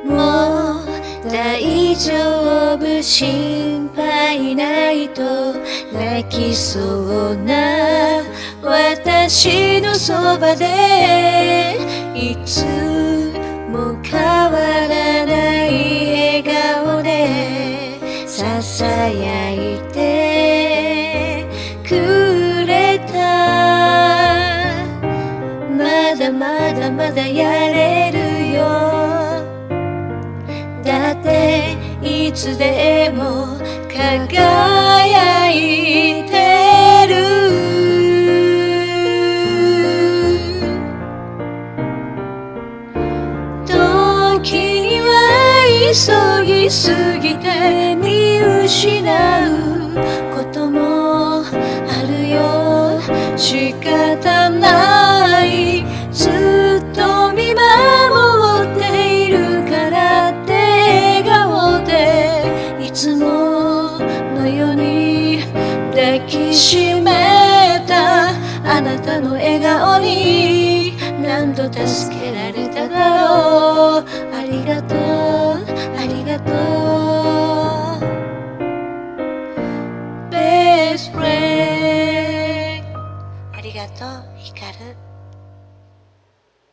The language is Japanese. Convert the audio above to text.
もう大丈夫心配ないと泣きそうな私のそばでいつも変わらない笑顔でささやいてくれた。まだまだまだやれるよ。だっていつでも輝いてる。時には急ぎすぎて見失うこともあるよ。仕方ない、ずっと見守っているからって笑顔でいつものように抱きしめたあなたの笑顔に何度助けられただろう。ありがとう、ありがとう Best friend。 ありがとう、光。